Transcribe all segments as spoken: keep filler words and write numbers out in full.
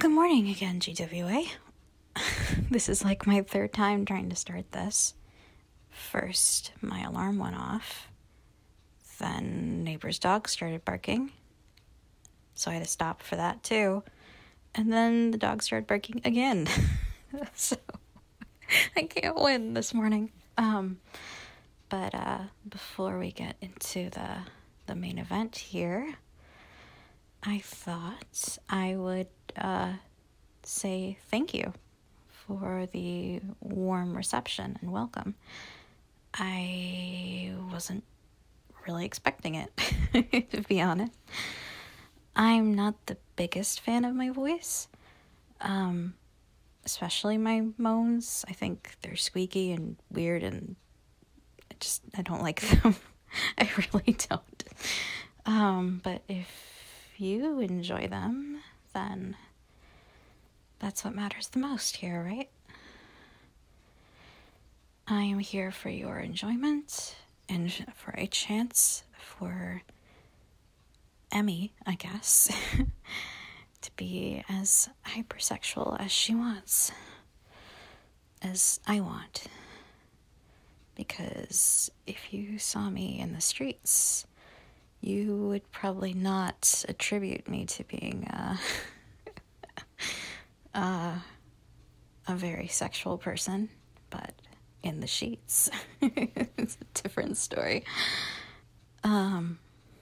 Good morning again, G W A. This is like my third time trying to start this. First, my alarm went off. Then neighbor's dog started barking. So I had to stop for that too. And then the dog started barking again. So I can't win this morning. Um, but uh, before we get into the the main event here, I thought I would uh, say thank you for the warm reception and welcome. I wasn't really expecting it, to be honest. I'm not the biggest fan of my voice, um, especially my moans. I think they're squeaky and weird, and I just, I don't like them. I really don't. Um, but if you enjoy them, then that's what matters the most here, right? I am here for your enjoyment and for a chance for Emmy, I guess, to be as hypersexual as she wants, as I want. Because if you saw me in the streets, you would probably not attribute me to being uh, uh, a very sexual person, but in the sheets, it's a different story. Um,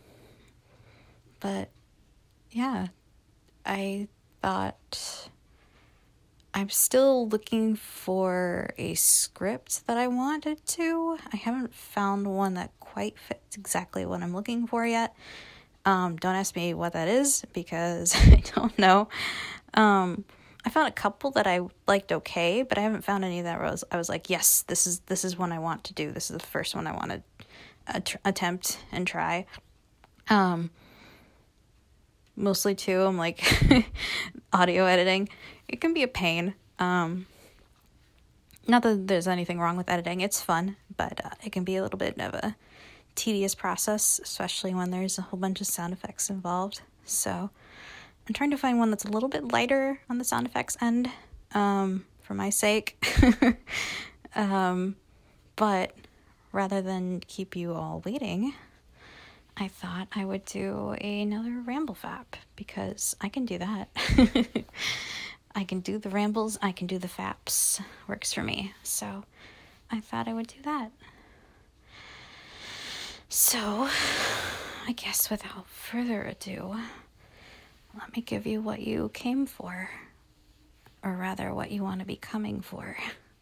but yeah, I thought I'm still looking for a script that I wanted to. I haven't found one that quite fits exactly what I'm looking for yet. Um, don't ask me what that is because I don't know. Um, I found a couple that I liked okay, but I haven't found any that was I was like, yes, this is this is one I want to do. This is the first one I want to att- attempt and try. Um, mostly too, I'm like audio editing. It can be a pain. Um, not that there's anything wrong with editing. It's fun, but uh, it can be a little bit of a tedious process, especially when there's a whole bunch of sound effects involved. So I'm trying to find one that's a little bit lighter on the sound effects end, um, for my sake. um, but rather than keep you all waiting, I thought I would do another ramble fap because I can do that. I can do the rambles, I can do the faps. Works for me. So I thought I would do that. So I guess without further ado, let me give you what you came for, or rather what you want to be coming for.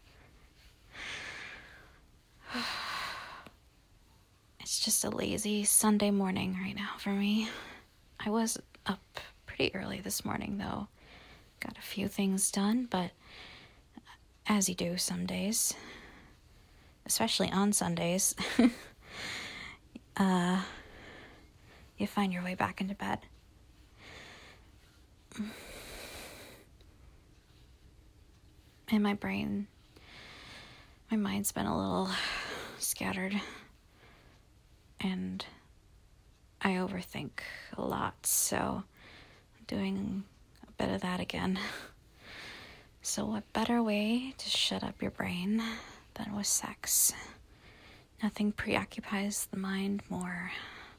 It's just a lazy Sunday morning right now for me. I was up pretty early this morning though. Got a few things done, but as you do some days, especially on Sundays, uh, you find your way back into bed. And my brain, my mind's been a little scattered, and I overthink a lot, so I'm doing a bit of that again. So what better way to shut up your brain than with sex? Nothing preoccupies the mind more.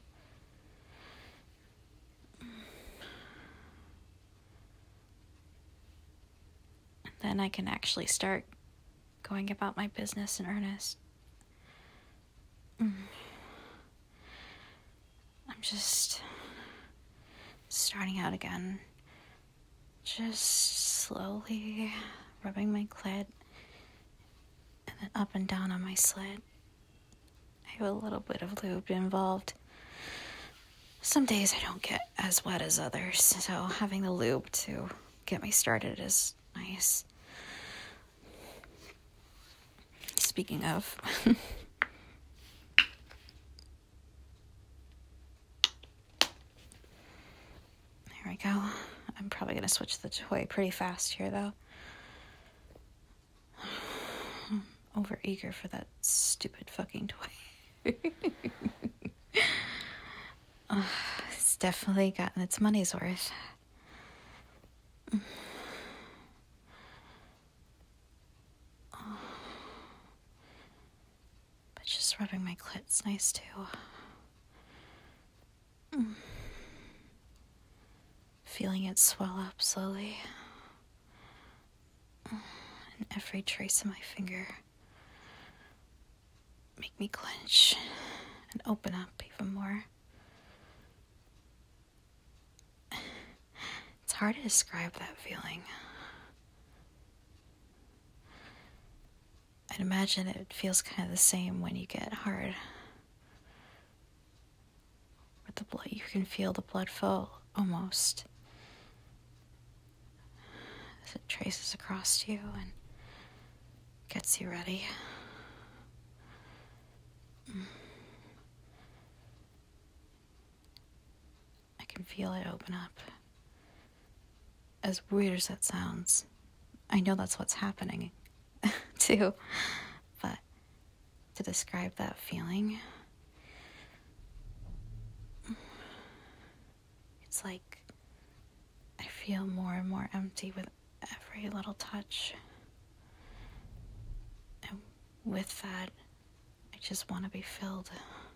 Then I can actually start going about my business in earnest. I'm just starting out again. Just slowly rubbing my clit and then up and down on my slit. I have a little bit of lube involved. Some days I don't get as wet as others, so having the lube to get me started is nice. Speaking of, there we go. I'm probably going to switch the toy pretty fast here, though. I'm over eager for that stupid fucking toy. uh, it's definitely gotten its money's worth. rubbing my clit's nice too. Mm. Feeling it swell up slowly. Mm. And every trace of my finger make me clench and open up even more. It's hard to describe that feeling. I'd imagine it feels kind of the same when you get hard. With the blood, you can feel the blood flow almost as it traces across you and gets you ready. I can feel it open up. As weird as that sounds, I know that's what's happening too. But to describe that feeling, it's like I feel more and more empty with every little touch. And with that, I just want to be filled.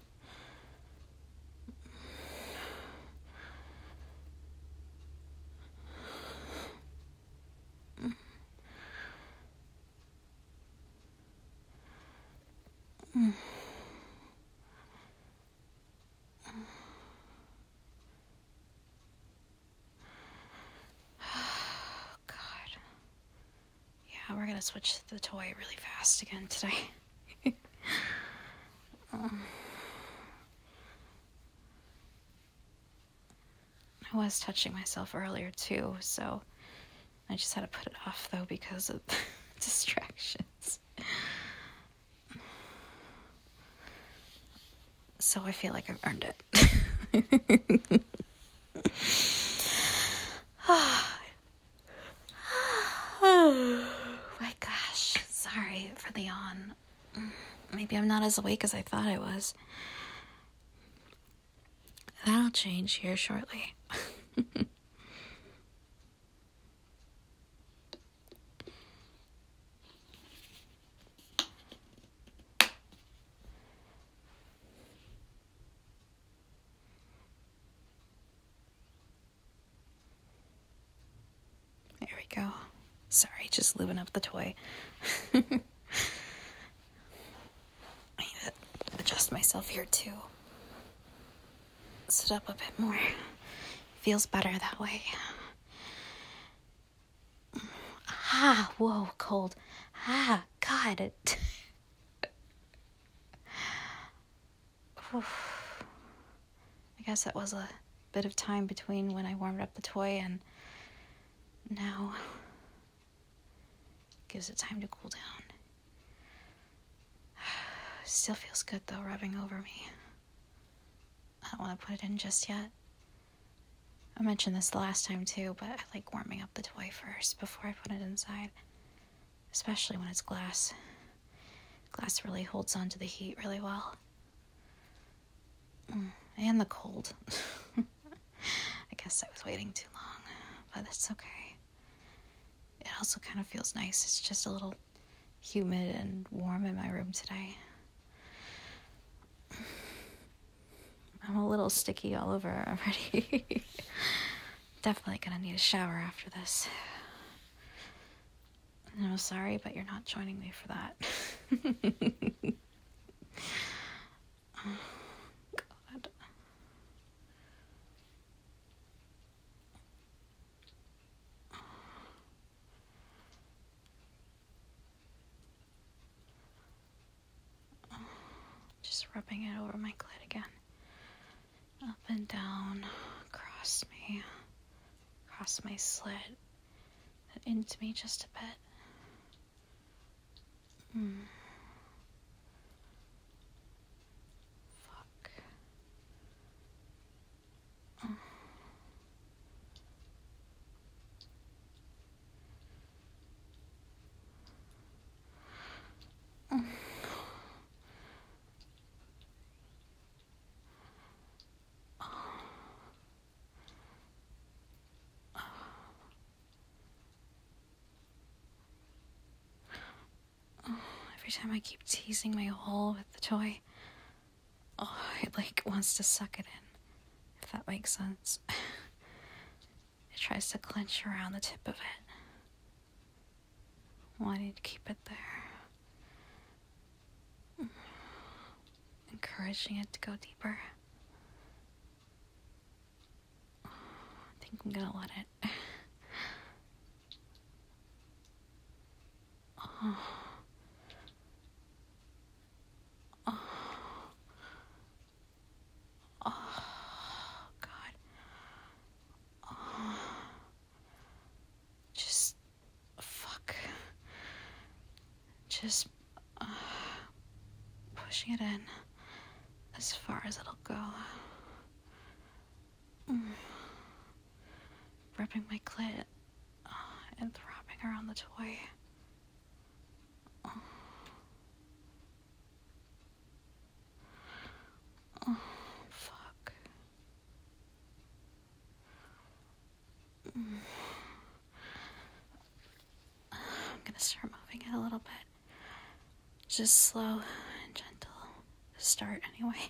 Mm. Oh, God. Yeah, we're gonna switch the toy really fast again today. um, I was touching myself earlier too, so I just had to put it off though because of distractions. So I feel like I've earned it. Oh my gosh, sorry for the yawn. Maybe I'm not as awake as I thought I was. That'll change here shortly. There we go. Sorry, just lubing up the toy. I need to adjust myself here too. Sit up a bit more. Feels better that way. Ah, whoa, cold. Ah, God. It... I guess that was a bit of time between when I warmed up the toy and now. Gives it time to cool down. Still feels good though, rubbing over me. I don't want to put it in just yet. I mentioned this the last time too, but I like warming up the toy first before I put it inside. Especially when it's glass. Glass really holds on to the heat really well. Mm, and the cold. I guess I was waiting too long, but that's okay. It also kind of feels nice. It's just a little humid and warm in my room today. I'm a little sticky all over already. Definitely gonna need a shower after this. No, sorry, but you're not joining me for that. Oh, God. Just rubbing it over my clit again. Up and down, across me, across my slit, and into me just a bit. Mm. Fuck. Oh. Oh. Every time I keep teasing my hole with the toy, Oh, it like wants to suck it in, if that makes sense. It tries to clench around the tip of it, wanting to keep it there, encouraging it to go deeper. I think I'm gonna let it. Oh. Oh. Oh, God. Oh. Just, fuck. Just uh, pushing it in as far as it'll go. Mm. Ripping my clit uh, and throbbing around the toy. Oh. Oh, fuck. Mm. I'm gonna start moving it a little bit. Just slow and gentle to start, anyway.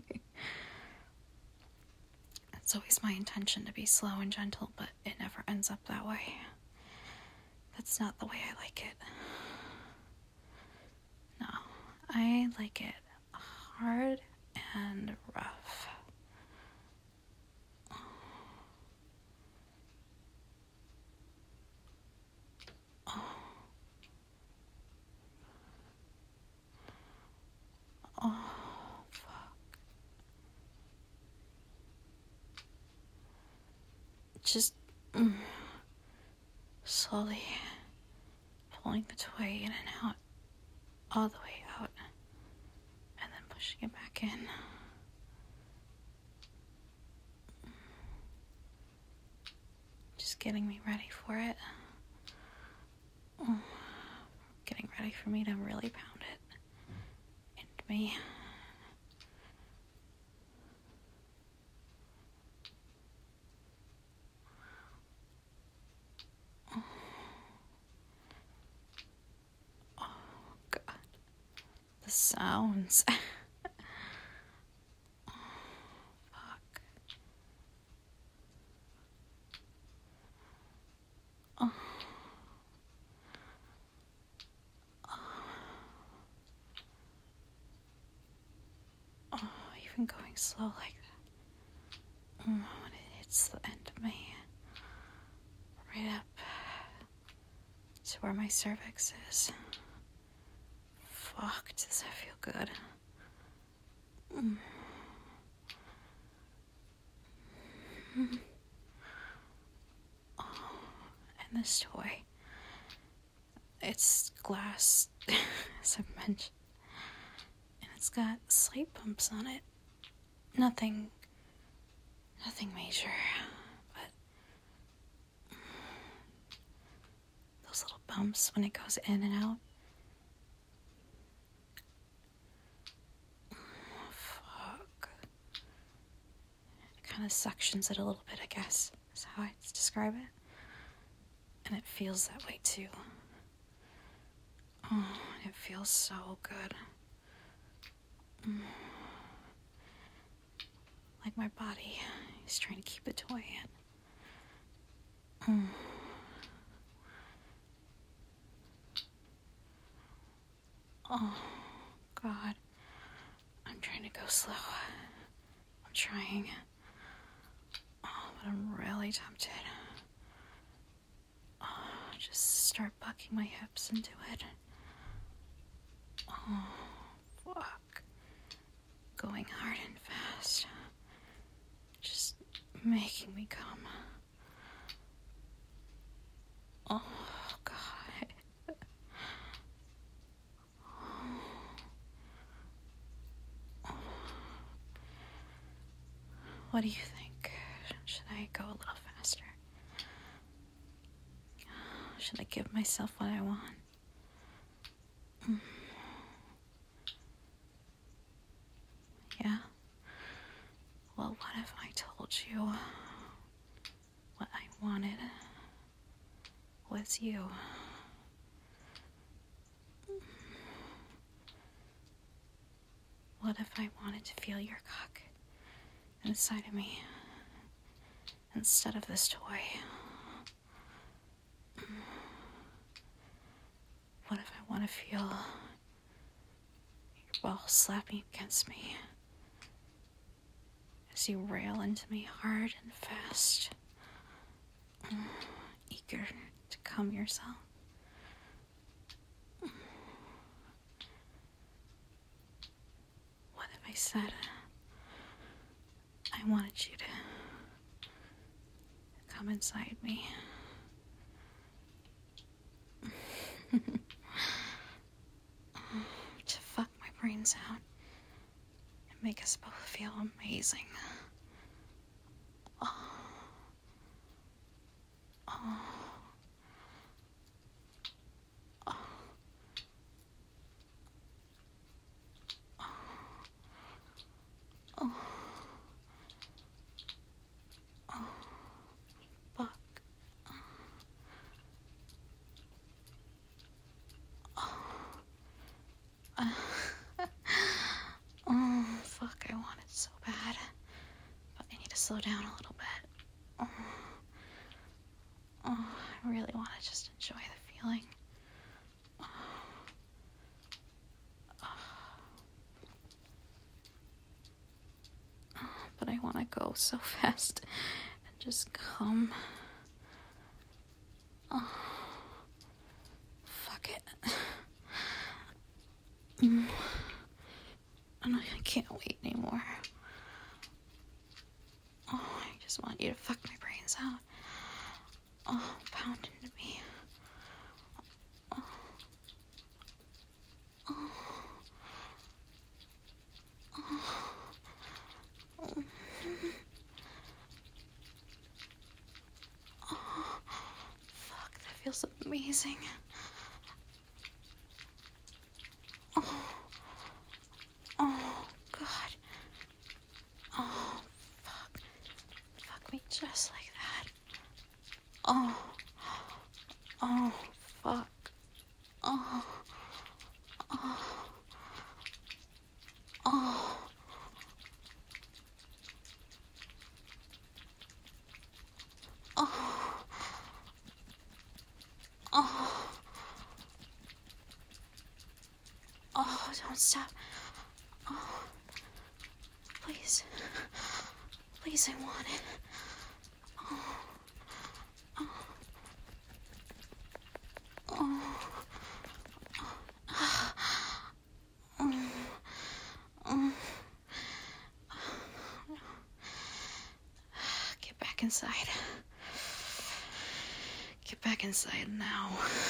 It's always my intention to be slow and gentle, but it never ends up that way. That's not the way I like it. No, I like it hard and rough. Oh. Oh, fuck. Just mm, slowly pulling the toy in and out, all the way out, and then pushing it back in. Just getting me ready for it. Oh, getting ready for me to really pound it into me. Oh, oh God. The sounds. Oh, fuck. Oh. Oh, even going slow like that. Oh, when it hits the end of me, right up to where my cervix is. Fuck, does that feel good? Mm. Mm. Oh, and this toy, it's glass, as I've mentioned, and it's got slight bumps on it. Nothing, nothing major, but those little bumps when it goes in and out. Oh, fuck. It kind of suctions it a little bit, I guess, is how I describe it. And it feels that way too. Oh, it feels so good. Mm. Like my body is trying to keep the toy in. Mm. Oh, God. I'm trying to go slow. I'm trying. Oh, but I'm really tempted. Oh, just start bucking my hips into it. Oh, fuck. Going hard and fast. Just making me come. Oh, God. What do you think? Should I go a little faster? Should I give myself what I want? Mm. Yeah? Well, what if I told you what I wanted was you? What if I wanted wanted to feel your cock inside of me instead of this toy. What if I want to feel your ball slapping against me as you rail into me hard and fast, eager to come yourself? What if I said I wanted you to come inside me? To fuck my brains out and make us both feel amazing. Oh. Oh. Oh. Oh. Oh. Fuck. Oh, fuck, I want it so bad. But I need to slow down a little bit. Oh, oh I really want to just enjoy the feeling. Oh. Oh, but I want to go so fast and just come. Oh. Fuck it. Mm. And I can't wait anymore. Oh, I just want you to fuck my brains out. Oh, pound into me. Oh. Oh. Oh. Oh. Oh. Fuck, that feels amazing. Oh. Oh, God. Oh, fuck. Fuck me just like that. Oh. Oh, fuck. Oh. Oh. Oh. Oh. Oh. Oh, don't stop. Oh. Please. Please, I want it. Oh. Oh. Oh. Oh. Oh. Oh. Get back inside. Get back inside now.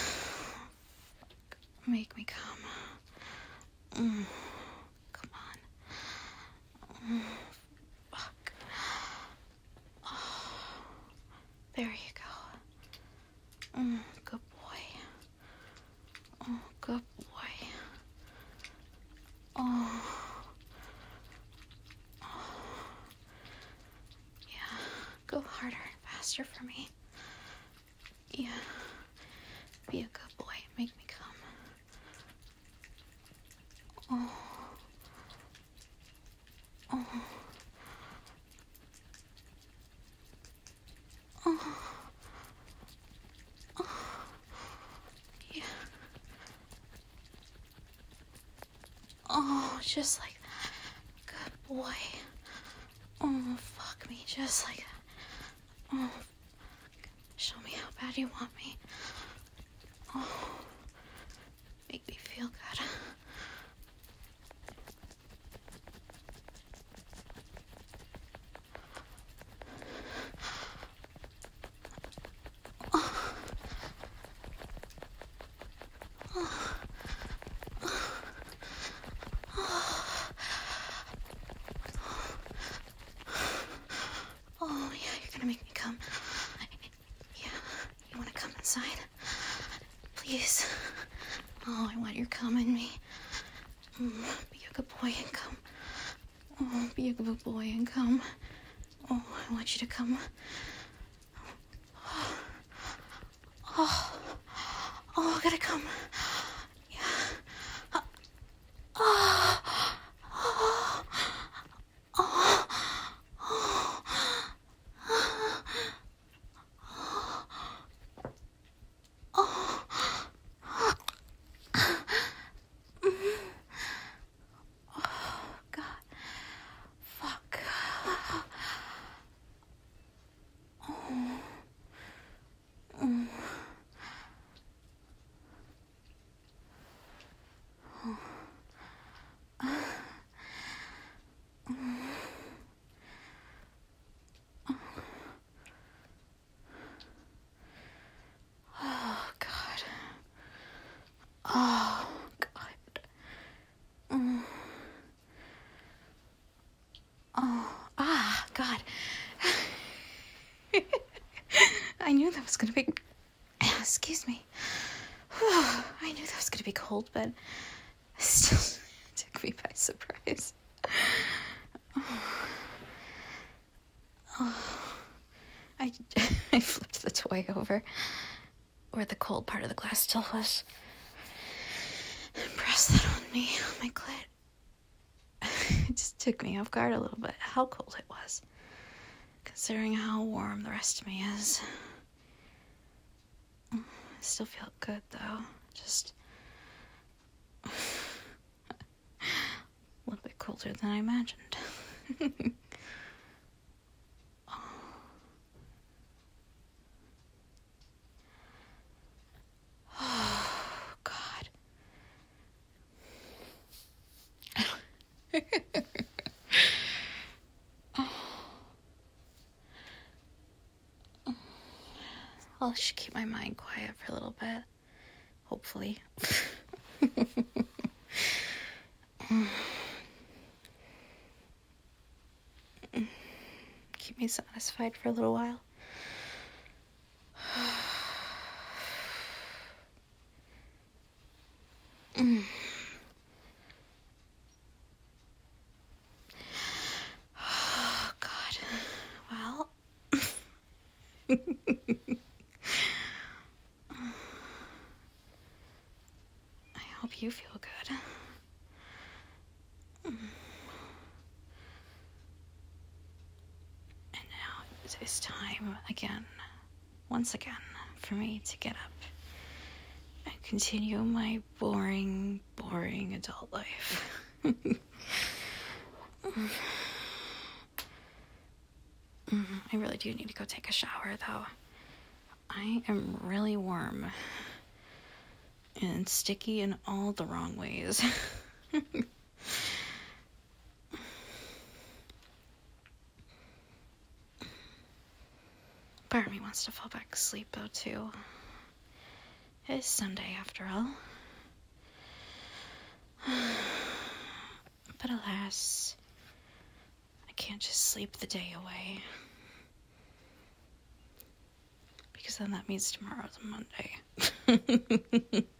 Make me come. Mm. Come on. Mm. Fuck. Oh. There you go. Mm. Good boy. Oh, good boy. Oh. Oh. Yeah. Go harder and faster for me. Yeah. Be a good boy. Make me come. Oh. Oh. Oh. Oh. Yeah. Oh, just like that. Good boy. Oh, fuck me, just like that. Oh. Show me how bad you want me. Oh. Make me feel good. Oh, yeah, you're gonna make me come. Yeah, you wanna come inside? Please. Oh, I want your cum in me. Mm, be a good boy and come. Oh, be a good boy and come. Oh, I want you to come. Oh, oh, oh I gotta come. Yeah. Oh, oh, I knew that was gonna be... Excuse me. I knew that was gonna be cold, but it still took me by surprise. Oh. I, I flipped the toy over where the cold part of the glass still was. And pressed that on me, on my clit. It just took me off guard a little bit how cold it was, considering how warm the rest of me is. I still feel good, though. Just a little bit colder than I imagined. Oh, God. I should keep my mind quiet for a little bit. Hopefully. Keep me satisfied for a little while. Oh, God. Well... I hope you feel good. And now it is time again, once again, for me to get up and continue my boring, boring adult life. I really do need to go take a shower, though. I am really warm and sticky in all the wrong ways. Part of me wants to fall back asleep, though, too. It is Sunday, after all. But alas, I can't just sleep the day away. Because then that means tomorrow's Monday.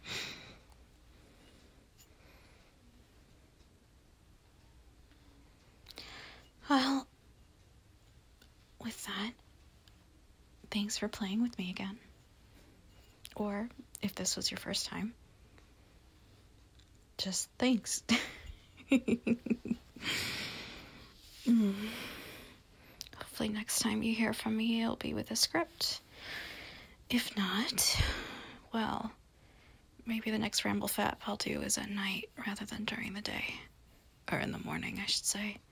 Well, with that, thanks for playing with me again. Or, if this was your first time, just thanks. mm. Hopefully next time you hear from me, it'll be with a script. If not, well, maybe the next Ramble Fap I'll do is at night rather than during the day. Or in the morning, I should say.